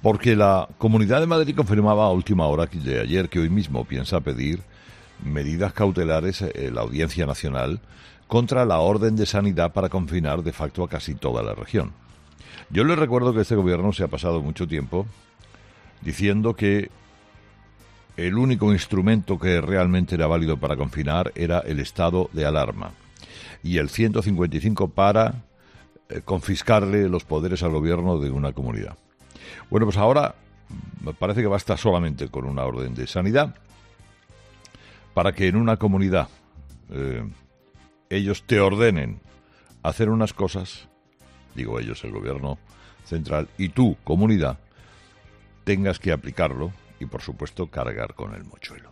Porque la Comunidad de Madrid confirmaba a última hora de ayer que hoy mismo piensa pedir medidas cautelares la Audiencia Nacional contra la orden de sanidad para confinar de facto a casi toda la región. Yo les recuerdo que este gobierno se ha pasado mucho tiempo diciendo que el único instrumento que realmente era válido para confinar era el estado de alarma y el 155 para confiscarle los poderes al gobierno de una comunidad. Bueno, pues ahora me parece que basta solamente con una orden de sanidad para que en una comunidad ellos te ordenen hacer unas cosas, digo ellos, el gobierno central, y tú, comunidad, tengas que aplicarlo y, por supuesto, cargar con el mochuelo.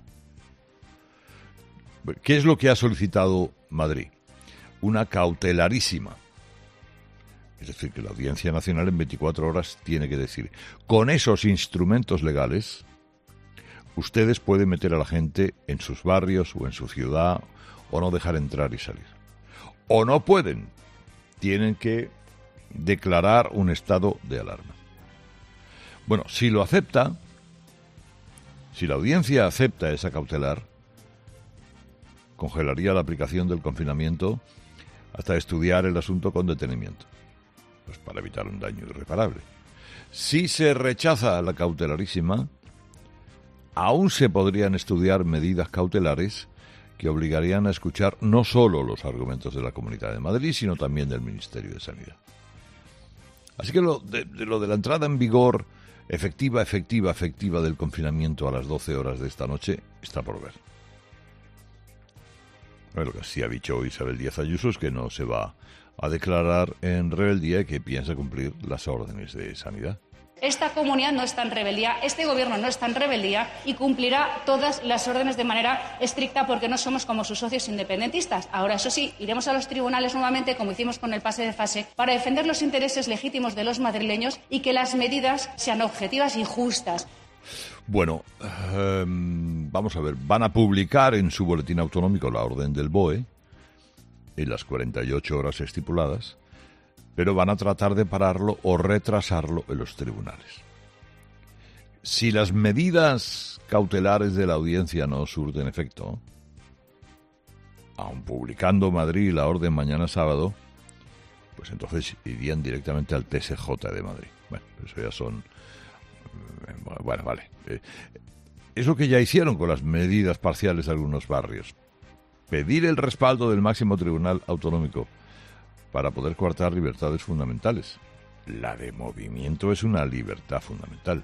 ¿Qué es lo que ha solicitado Madrid? Una cautelarísima. Es decir, que la Audiencia Nacional en 24 horas tiene que decir, con esos instrumentos legales, ustedes pueden meter a la gente en sus barrios o en su ciudad o no dejar entrar y salir. O no pueden, tienen que declarar un estado de alarma. Bueno, si lo acepta, si la audiencia acepta esa cautelar, congelaría la aplicación del confinamiento hasta estudiar el asunto con detenimiento, pues para evitar un daño irreparable. Si se rechaza la cautelarísima, aún se podrían estudiar medidas cautelares que obligarían a escuchar no solo los argumentos de la Comunidad de Madrid, sino también del Ministerio de Sanidad. Así que lo de la entrada en vigor efectiva del confinamiento a las 12 horas de esta noche está por ver. Lo que sí ha dicho Isabel Díaz Ayuso es que no se va a declarar en rebeldía y que piensa cumplir las órdenes de sanidad. Esta comunidad no está en rebeldía, este gobierno no está en rebeldía y cumplirá todas las órdenes de manera estricta porque no somos como sus socios independentistas. Ahora, eso sí, iremos a los tribunales nuevamente, como hicimos con el pase de fase, para defender los intereses legítimos de los madrileños y que las medidas sean objetivas y justas. Bueno, vamos a ver, van a publicar en su boletín autonómico la orden del BOE en las 48 horas estipuladas, pero van a tratar de pararlo o retrasarlo en los tribunales. Si las medidas cautelares de la audiencia no surten efecto, aun publicando Madrid la orden mañana sábado, pues entonces irían directamente al TSJ de Madrid. Bueno, eso ya son... Bueno, vale. Es lo que ya hicieron con las medidas parciales de algunos barrios. Pedir el respaldo del máximo tribunal autonómico para poder coartar libertades fundamentales. La de movimiento es una libertad fundamental.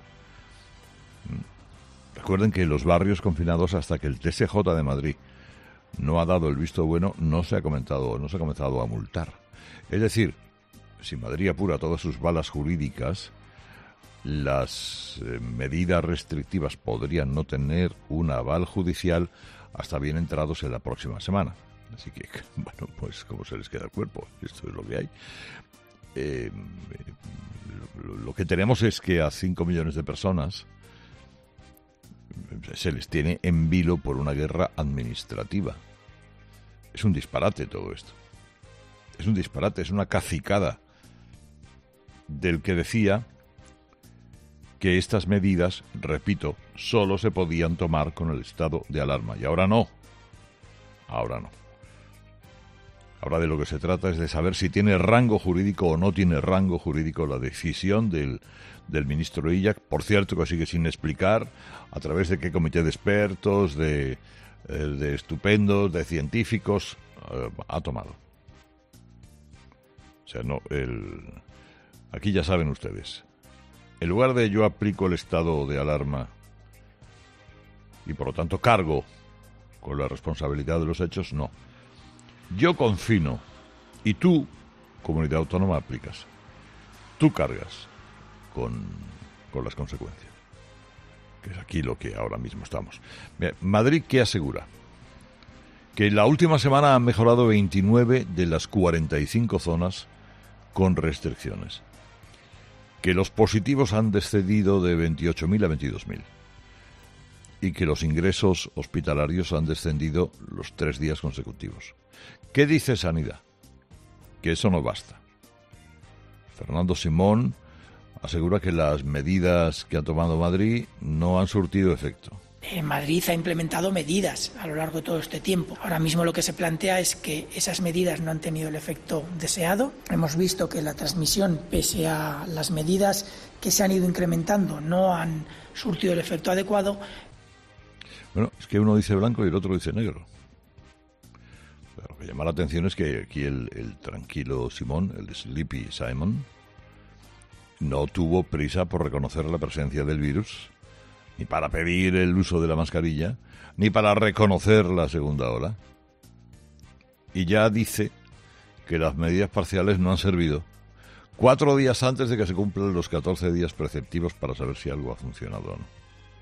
Recuerden que los barrios confinados, hasta que el TSJ de Madrid no ha dado el visto bueno, no se ha comenzado a multar. Es decir, si Madrid apura todas sus balas jurídicas, las medidas restrictivas podrían no tener un aval judicial hasta bien entrados en la próxima semana. Así que, bueno, pues como se les queda el cuerpo, esto es lo que hay. Lo que tenemos es que a 5 millones de personas se les tiene en vilo por una guerra administrativa. Es un disparate todo esto. Es un disparate, es una cacicada del que decía que estas medidas, repito, solo se podían tomar con el estado de alarma. Y ahora no. Ahora no. Ahora de lo que se trata es de saber si tiene rango jurídico o no tiene rango jurídico la decisión del ministro Illa, por cierto, que sigue sin explicar a través de qué comité de expertos, de estupendos, de científicos ha tomado. O sea, no, aquí ya saben ustedes. En lugar de yo aplico el estado de alarma y por lo tanto cargo con la responsabilidad de los hechos, no. Yo confino y tú, comunidad autónoma, aplicas. Tú cargas con las consecuencias. Que es aquí lo que ahora mismo estamos. Mira, Madrid, ¿qué asegura? Que en la última semana han mejorado 29 de las 45 zonas con restricciones. Que los positivos han descendido de 28.000 a 22.000. Y que los ingresos hospitalarios han descendido los 3 días consecutivos. ¿Qué dice Sanidad? Que eso no basta. Fernando Simón asegura que las medidas que ha tomado Madrid no han surtido efecto. Madrid ha implementado medidas a lo largo de todo este tiempo. Ahora mismo lo que se plantea es que esas medidas no han tenido el efecto deseado. Hemos visto que la transmisión, pese a las medidas que se han ido incrementando, no han surtido el efecto adecuado. Bueno, es que uno dice blanco y el otro dice negro. Pero lo que llama la atención es que aquí el tranquilo Simón, el Sleepy Simon, no tuvo prisa por reconocer la presencia del virus, ni para pedir el uso de la mascarilla, ni para reconocer la segunda ola. Y ya dice que las medidas parciales no han servido 4 días antes de que se cumplan los 14 días preceptivos para saber si algo ha funcionado o no.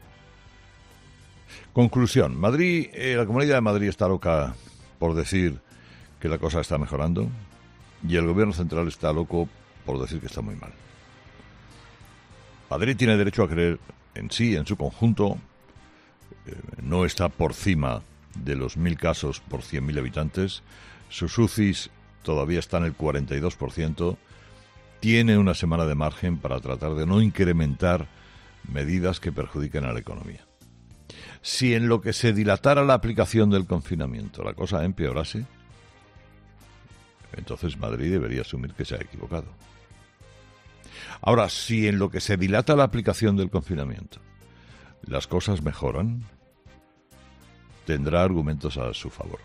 Conclusión. Madrid, la Comunidad de Madrid está loca por decir que la cosa está mejorando y el Gobierno central está loco por decir que está muy mal. Madrid tiene derecho a creer en sí, en su conjunto, no está por cima de los 1.000 casos por 100.000 habitantes, sus UCIs todavía están en el 42%, tiene una semana de margen para tratar de no incrementar medidas que perjudiquen a la economía. Si en lo que se dilatara la aplicación del confinamiento la cosa empeorase, entonces Madrid debería asumir que se ha equivocado. Ahora, si en lo que se dilata la aplicación del confinamiento las cosas mejoran, tendrá argumentos a su favor.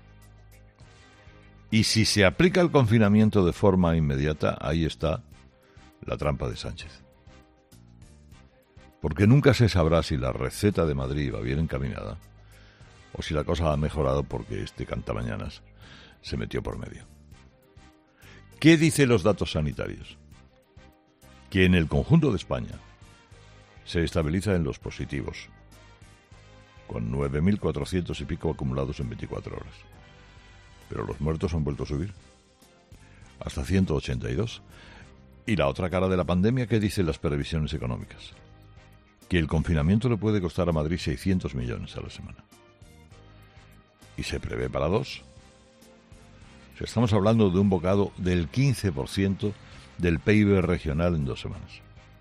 Y si se aplica el confinamiento de forma inmediata, ahí está la trampa de Sánchez. Porque nunca se sabrá si la receta de Madrid va bien encaminada o si la cosa ha mejorado porque este cantamañanas se metió por medio. ¿Qué dicen los datos sanitarios? Que en el conjunto de España se estabiliza en los positivos, con 9.400 y pico acumulados en 24 horas. Pero los muertos han vuelto a subir, hasta 182. Y la otra cara de la pandemia, ¿qué dicen las previsiones económicas? Que el confinamiento le puede costar a Madrid 600 millones a la semana. Y se prevé para 2. O sea, estamos hablando de un bocado del 15% del PIB regional en 2 semanas.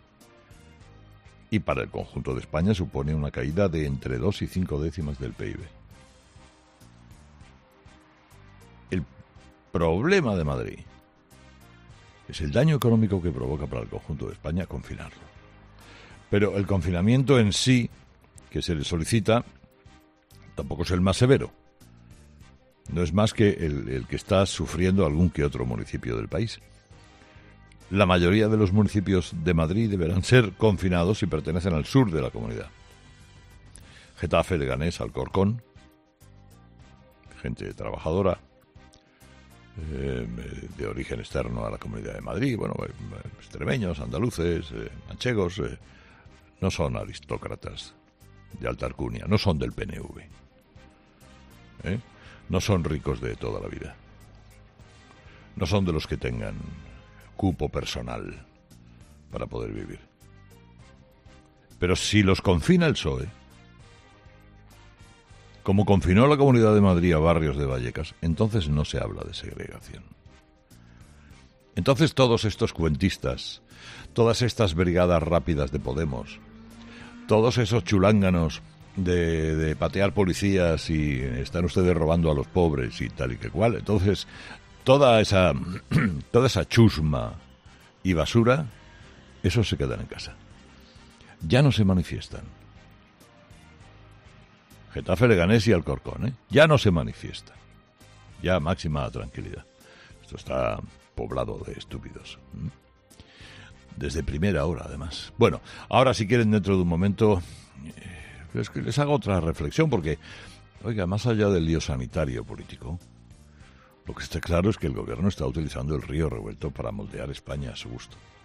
Y para el conjunto de España supone una caída de entre 2 y 5 décimas del PIB. El problema de Madrid es el daño económico que provoca para el conjunto de España confinarlo. Pero el confinamiento en sí, que se le solicita, tampoco es el más severo. No es más que el que está sufriendo algún que otro municipio del país. La mayoría de los municipios de Madrid deberán ser confinados si pertenecen al sur de la comunidad. Getafe, Leganés, Alcorcón, gente trabajadora, de origen externo a la Comunidad de Madrid, bueno, extremeños, andaluces, manchegos, no son aristócratas de alta alcurnia, no son del PNV, no son ricos de toda la vida, no son de los que tengan cupo personal para poder vivir. Pero si los confina el PSOE, como confinó la Comunidad de Madrid a barrios de Vallecas, entonces no se habla de segregación. Entonces todos estos cuentistas, todas estas brigadas rápidas de Podemos, todos esos chulánganos de patear policías y están ustedes robando a los pobres y tal y que cual, entonces toda esa chusma y basura, esos se quedan en casa. Ya no se manifiestan. Getafe, Leganés y Alcorcón, ya no se manifiestan. Ya máxima tranquilidad. Esto está poblado de estúpidos. Desde primera hora, además. Bueno, ahora si quieren, dentro de un momento, les hago otra reflexión, porque, oiga, más allá del lío sanitario político, lo que está claro es que el gobierno está utilizando el río revuelto para moldear España a su gusto.